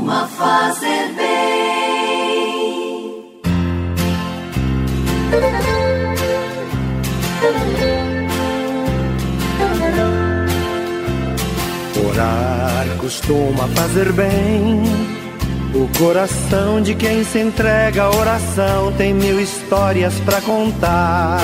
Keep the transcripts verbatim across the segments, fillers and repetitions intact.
costuma fazer bem. Orar costuma fazer bem. O coração de quem se entrega à oração tem mil histórias pra contar.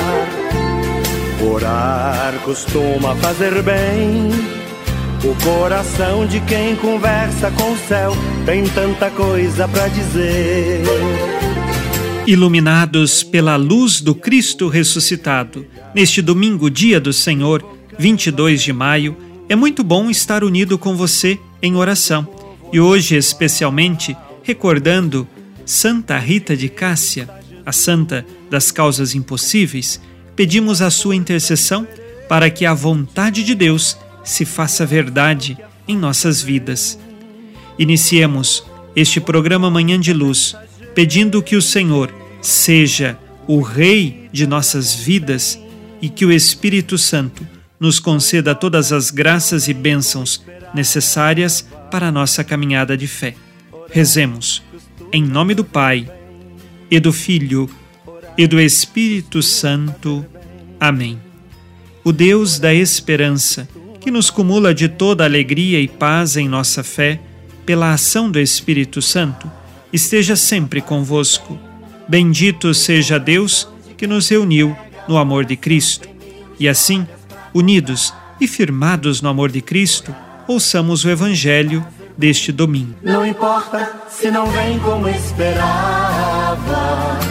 Orar costuma fazer bem. O coração de quem conversa com o céu tem tanta coisa pra dizer. Iluminados pela luz do Cristo ressuscitado, neste domingo, dia do Senhor, vinte e dois de maio, é muito bom estar unido com você em oração. E hoje, especialmente, recordando Santa Rita de Cássia, a santa das causas impossíveis, pedimos a sua intercessão para que a vontade de Deus se faça verdade em nossas vidas. Iniciemos este programa Manhã de Luz, pedindo que o Senhor seja o Rei de nossas vidas e que o Espírito Santo nos conceda todas as graças e bênçãos necessárias para a nossa caminhada de fé. Rezemos, em nome do Pai, e do Filho, e do Espírito Santo. Amém. O Deus da esperança, que nos cumula de toda alegria e paz em nossa fé, pela ação do Espírito Santo, esteja sempre convosco. Bendito seja Deus que nos reuniu no amor de Cristo. E assim, unidos e firmados no amor de Cristo, ouçamos o Evangelho deste domingo. Não importa se não vem como esperava,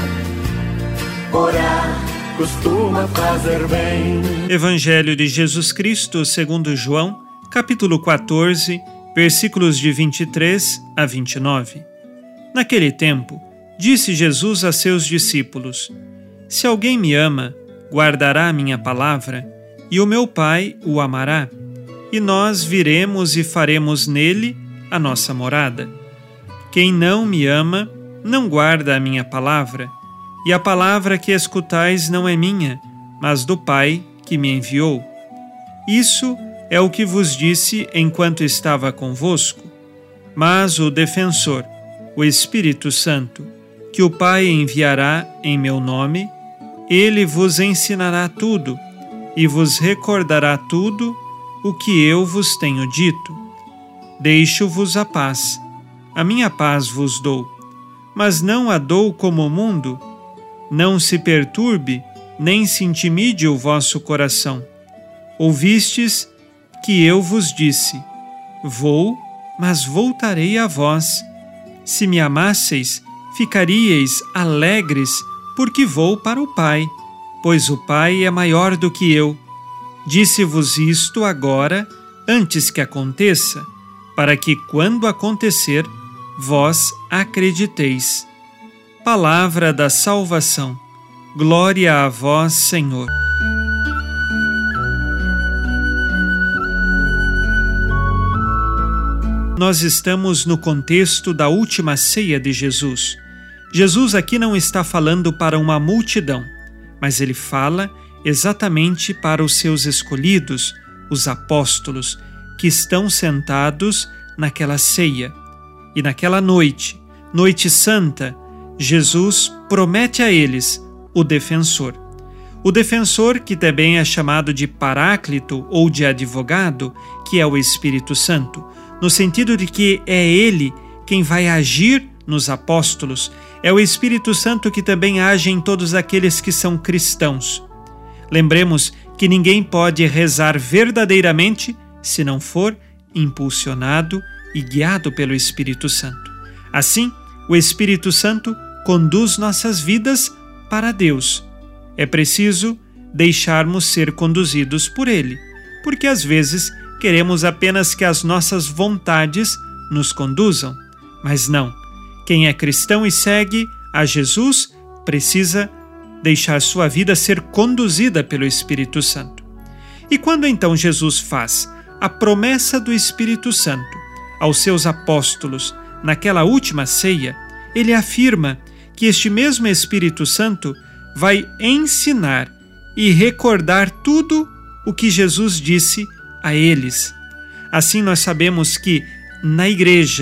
orar costuma fazer bem. Evangelho de Jesus Cristo segundo João, capítulo quatorze, versículos de vinte e três a vinte e nove. Naquele tempo, disse Jesus a seus discípulos: Se alguém me ama, guardará a minha palavra, e o meu Pai o amará, e nós viremos e faremos nele a nossa morada. Quem não me ama, não guarda a minha palavra, e a palavra que escutais não é minha, mas do Pai que me enviou. Isso é o que vos disse enquanto estava convosco. Mas o defensor, o Espírito Santo, que o Pai enviará em meu nome, ele vos ensinará tudo e vos recordará tudo o que eu vos tenho dito. Deixo-vos a paz, a minha paz vos dou, mas não a dou como o mundo. Não se perturbe, nem se intimide o vosso coração. Ouvistes que eu vos disse: Vou, mas voltarei a vós. Se me amasseis, ficaríeis alegres, porque vou para o Pai, pois o Pai é maior do que eu. Disse-vos isto agora, antes que aconteça, para que, quando acontecer, vós acrediteis. Palavra da salvação. Glória a vós, Senhor. Nós estamos no contexto da última ceia de Jesus. Jesus aqui não está falando para uma multidão, mas ele fala exatamente para os seus escolhidos, os apóstolos, que estão sentados naquela ceia. E naquela noite, noite santa, Jesus promete a eles o defensor. O defensor, que também é chamado de Paráclito ou de advogado, que é o Espírito Santo, no sentido de que é ele quem vai agir nos apóstolos, é o Espírito Santo que também age em todos aqueles que são cristãos. Lembremos que ninguém pode rezar verdadeiramente se não for impulsionado e guiado pelo Espírito Santo. Assim, o Espírito Santo conduz nossas vidas para Deus. É preciso deixarmos ser conduzidos por Ele, porque às vezes queremos apenas que as nossas vontades nos conduzam. Mas não. Quem é cristão e segue a Jesus precisa deixar sua vida ser conduzida pelo Espírito Santo. E quando então Jesus faz a promessa do Espírito Santo aos seus apóstolos naquela última ceia, ele afirma que este mesmo Espírito Santo vai ensinar e recordar tudo o que Jesus disse a eles. Assim nós sabemos que na igreja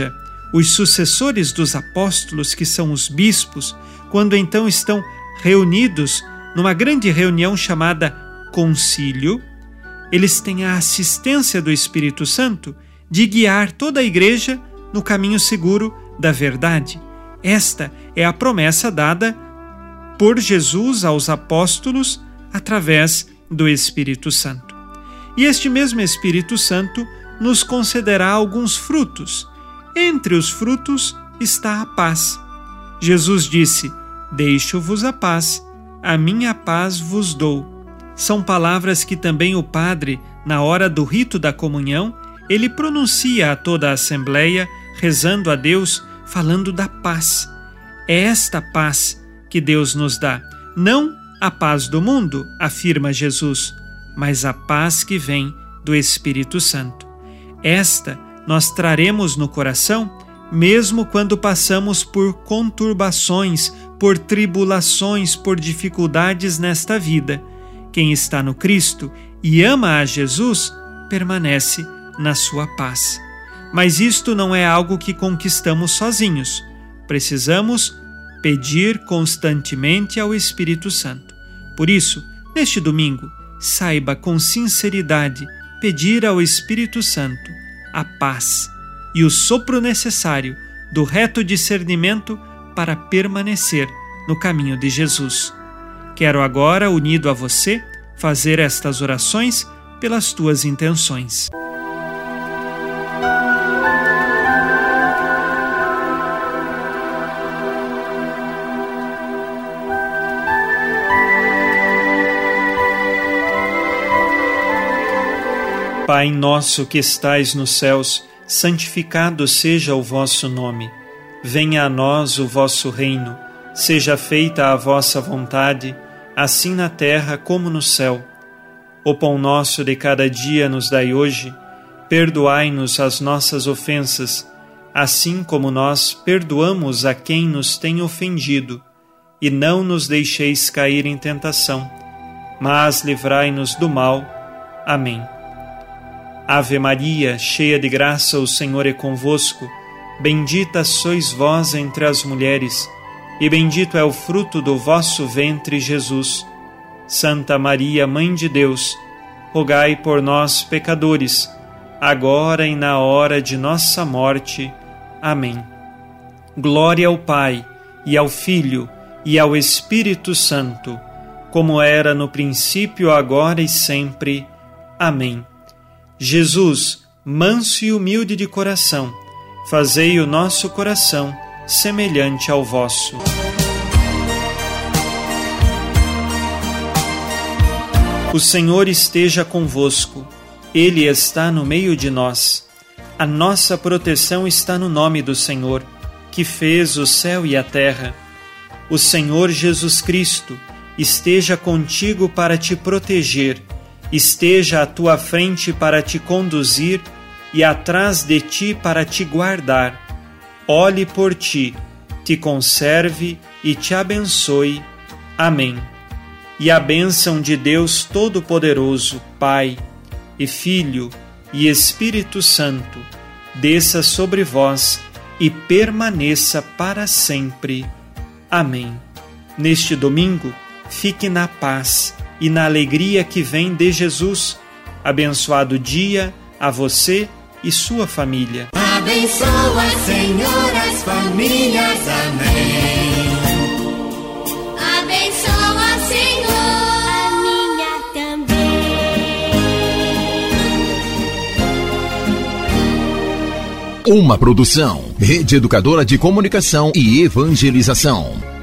Os sucessores dos apóstolos, que são os bispos, quando então estão reunidos numa grande reunião chamada concílio, eles têm a assistência do Espírito Santo de guiar toda a igreja no caminho seguro da verdade. Esta é a promessa dada por Jesus aos apóstolos através do Espírito Santo. E este mesmo Espírito Santo nos concederá alguns frutos. Entre os frutos está a paz. Jesus disse: deixo-vos a paz, a minha paz vos dou. São palavras que também o padre, na hora do rito da comunhão, ele pronuncia a toda a assembleia, rezando a Deus, falando da paz. É esta paz que Deus nos dá, não a paz do mundo, afirma Jesus, mas a paz que vem do Espírito Santo. Esta nós traremos no coração, mesmo quando passamos por conturbações, por tribulações, por dificuldades nesta vida. Quem está no Cristo e ama a Jesus, permanece na sua paz. Mas isto não é algo que conquistamos sozinhos. Precisamos pedir constantemente ao Espírito Santo. Por isso, neste domingo, saiba com sinceridade pedir ao Espírito Santo a paz e o sopro necessário do reto discernimento para permanecer no caminho de Jesus. Quero agora, unido a você, fazer estas orações pelas tuas intenções. Pai nosso que estais nos céus, santificado seja o vosso nome. Venha a nós o vosso reino. Seja feita a vossa vontade, assim na terra como no céu. O pão nosso de cada dia nos dai hoje. Perdoai-nos as nossas ofensas, assim como nós perdoamos a quem nos tem ofendido. E não nos deixeis cair em tentação, mas livrai-nos do mal. Amém. Ave Maria, cheia de graça, o Senhor é convosco. Bendita sois vós entre as mulheres, e bendito é o fruto do vosso ventre, Jesus. Santa Maria, Mãe de Deus, rogai por nós, pecadores, agora e na hora de nossa morte. Amém. Glória ao Pai, e ao Filho, e ao Espírito Santo, como era no princípio, agora e sempre. Amém. Jesus, manso e humilde de coração, fazei o nosso coração semelhante ao vosso. O Senhor esteja convosco, Ele está no meio de nós. A nossa proteção está no nome do Senhor, que fez o céu e a terra. O Senhor Jesus Cristo esteja contigo para te proteger, esteja à tua frente para te conduzir e atrás de ti para te guardar. Olhe por ti, te conserve e te abençoe. Amém. E a bênção de Deus Todo-Poderoso, Pai e Filho e Espírito Santo, desça sobre vós e permaneça para sempre. Amém. Neste domingo, fique na paz e na alegria que vem de Jesus. Abençoado dia a você e sua família. Abençoa, Senhor, as famílias. Amém. Abençoa, Senhor, a minha também. Uma produção, Rede Educadora de Comunicação e Evangelização.